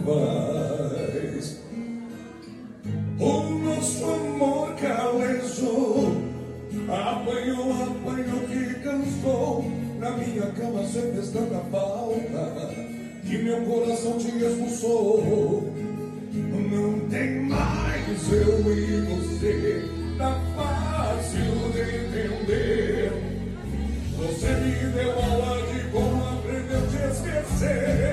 faz. O nosso amor calejou, apanhou que cansou. Na minha cama você fez tanta falta que meu coração te expulsou. Não tem mais eu e você, tá fácil de entender. Você me deu aula de como aprender a te esquecer.